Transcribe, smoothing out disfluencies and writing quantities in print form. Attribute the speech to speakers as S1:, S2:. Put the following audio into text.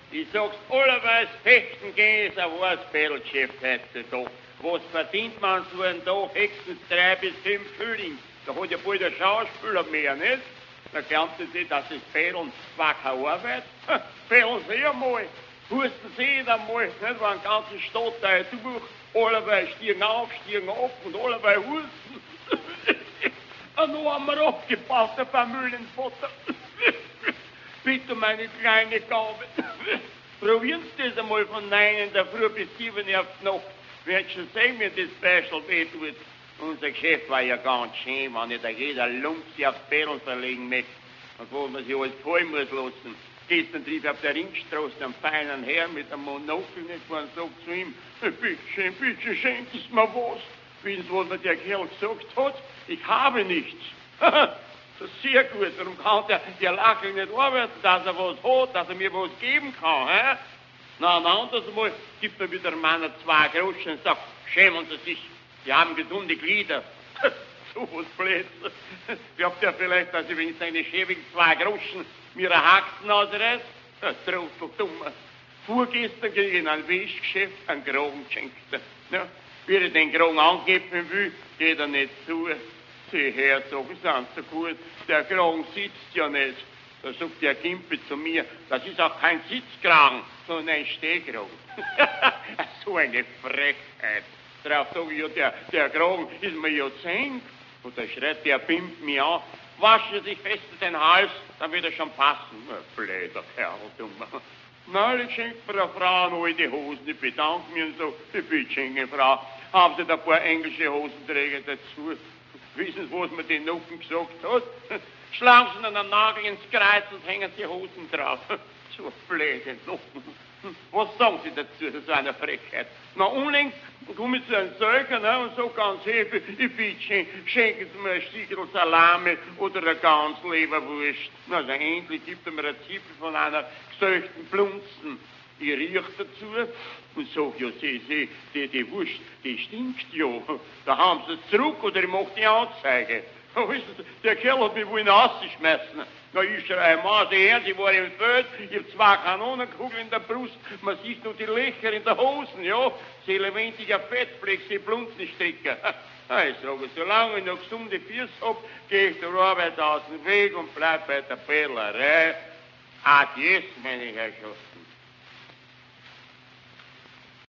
S1: Ich sag's allerweis, fechten gehen ist ein wahres Bettelgeschäft heutzutage. Was verdient man so einen Tag? Höchstens 3 bis 5 Schilling. Da hat ja bald der Schauspieler mehr, nicht? Da glaubt ihr sich, dass das Betteln zwar keine Arbeit? Betteln Sie einmal. Husten Sie einmal, nicht? Wenn ein ganzes Stadtteil durch, allerweis stiegen auf, stiegen ab und allerweis husten. Noch einmal abgebaut, der Familienvater. Bitte, meine kleine Gabe. Probieren Sie das einmal von 9 in der Früh bis 7 in der Nacht. Wird schon sehen, wie das Special wehtut. Unser Geschäft war ja ganz schön, wenn nicht jeder Lump sich aufs Betteln verlegen möchte. Und wo man sich alles fallen muss lassen. Gestern trieb ich auf der Ringstraße einen feinen Herr mit einem Monokel nicht vor und sagt zu ihm, bitte schön, schenken Sie mir was. Wissen Sie, was mir der Kerl gesagt hat? Ich habe nichts. Das ist sehr gut, darum kann der Lachel nicht arbeiten, dass er was hat, dass er mir was geben kann. He? Na, ein anderes Mal gibt mir wieder ein Mann 2 Groschen und sagt, schämen Sie sich, Sie haben gesunde Glieder. So was Blöds. Glaubt ihr vielleicht, dass ich wenigstens eine schäbigen 2 Groschen mir eine Haxen ausreißt? Trottel dummer. Vorgestern ging ich in ein Wäschgeschäft einen Kragen geschenkt. Ja, wie ich den Kragen angeben will, geht er nicht zu. Sie her, sagen Sie an, so gut, der Kragen sitzt ja nicht. Da sagt der Kimpe zu mir, das ist auch kein Sitzkragen, sondern ein Stehkragen. So eine Frechheit. Darauf sage ich, ja, der Kragen ist mir ja 10. Und da schreit der Pimp mich an, wasche sich fest den Hals, dann wird er schon passen. Blöder Kerl, dummer. Neulich schenkt mir eine Frau eine alte Hosen, ich bedanke mich und so, ich bitte schön, Frau, haben Sie da ein paar englische Hosenträger dazu? Wissen Sie, was mir den Nucken gesagt hat? Schlagen Sie einen Nagel ins Kreuz und hängen Sie Hosen drauf. So blöde Nucken. Was sagen Sie dazu, das ist eine Frechheit? Na, unlängst komme ich zu einem Söker, ne, und so ganz heftig, ich bitte, schenken Sie mir ein Stückchen Salami oder eine ganz Leberwurst. Na, also endlich gibt er mir ein Zipfel von einer gesöchten Blunzen. Ich riech dazu und sag, ja, die Wurst, die stinkt ja. Da haben Sie es zurück oder ich mach die Anzeige. Wissen Sie, der Kerl hat mich wohl rausgeschmissen. Na, ich schreie, Mann, Sie hören, Sie waren im Feld, ich hab 2 Kanonenkugeln in der Brust, man sieht nur die Löcher in der Hosen, ja. Sie lebendiger Fettfleck, Sie Blunzenstricker. Ich sage, solange ich noch gesunde Füße hab, geh ich der Arbeit aus dem Weg und bleib bei der Bellerei. Adieu, meine Herrschaft.